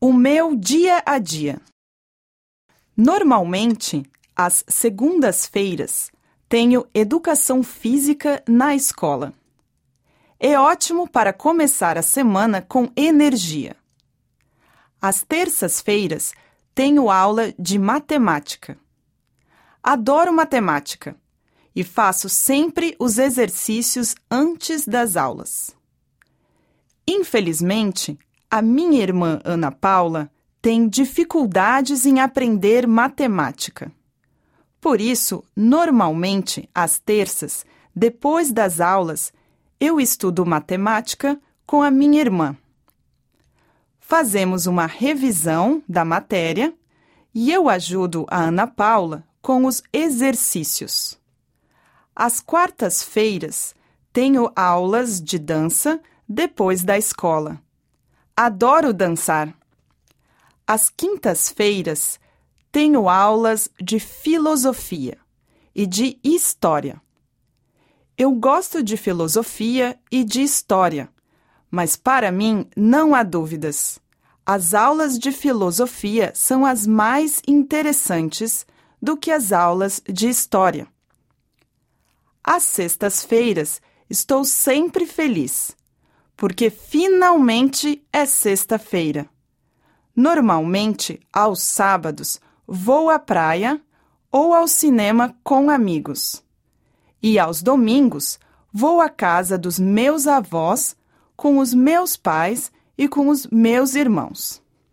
O meu dia a dia. Normalmente, às segundas-feiras, tenho educação física na escola. É ótimo para começar a semana com energia. Às terças-feiras, tenho aula de matemática. Adoro matemática e faço sempre os exercícios antes das aulas. Infelizmente, a minha irmã Ana Paula tem dificuldades em aprender matemática. Por isso, normalmente, às terças, depois das aulas, eu estudo matemática com a minha irmã. Fazemos uma revisão da matéria e eu ajudo a Ana Paula com os exercícios. Às quartas-feiras, tenho aulas de dança depois da escola. Adoro dançar. Às quintas-feiras, tenho aulas de filosofia e de história. Eu gosto de filosofia e de história, mas para mim não há dúvidas. As aulas de filosofia são as mais interessantes do que as aulas de história. Às sextas-feiras, estou sempre feliz, porque finalmente é sexta-feira. Normalmente, aos sábados, vou à praia ou ao cinema com amigos. E aos domingos, vou à casa dos meus avós, com os meus pais e com os meus irmãos.